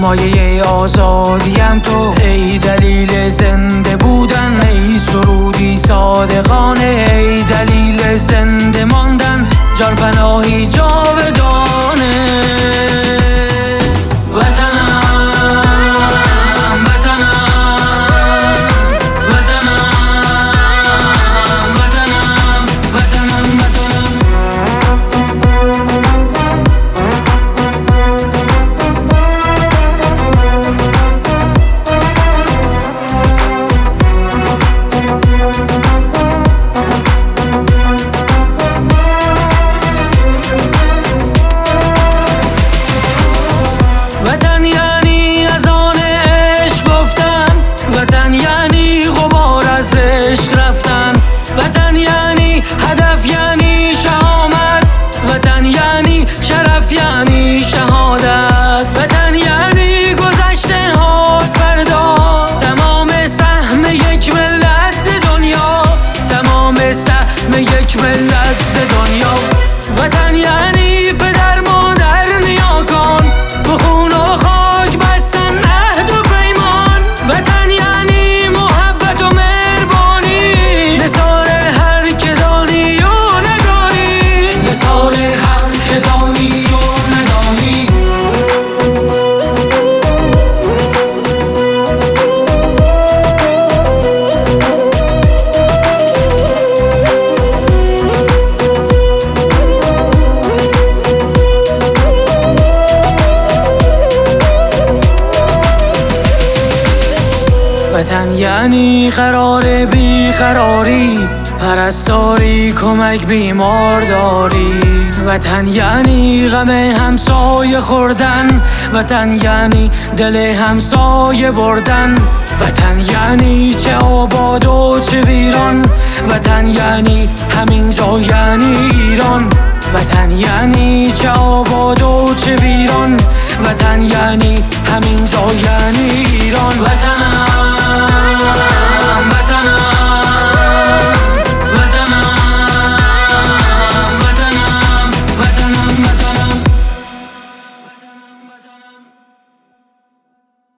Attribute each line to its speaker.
Speaker 1: مایه آزادیم تو، ای دلیل زنده بودن، ای سرودی صادقانه، ای دلیل زنده ماندن، جان پناهی جاودانه. وطن یعنی غبار از عشق رفتن، وطن یعنی هدف یعنی شهامت، وطن یعنی شرف یعنی شهادت، وطن یعنی گذشته ها فردا، تمام سهم یک ملت ز دنیا، تمام سهم یک ملت ز دنیا. وطن یعنی پدر مادر نیاکان، به خون و خاک بستن عهد و پیمان، وطن یعنی محبت و مهربانی، نثار هر که دانی و ندانی، نثار هر که دانی و ندانی. وطن یعنی قرار بیقراری، پرستاری کمک بیمارداری، وطن یعنی غم همسایه خوردن، وطن یعنی دل همسایه بردن، وطن یعنی چه آباد و چه ویران، وطن یعنی همین جا یعنی ایران، وطن یعنی چه آباد و چه ویران، وطن یعنی همین جا یعنی ایران. وطن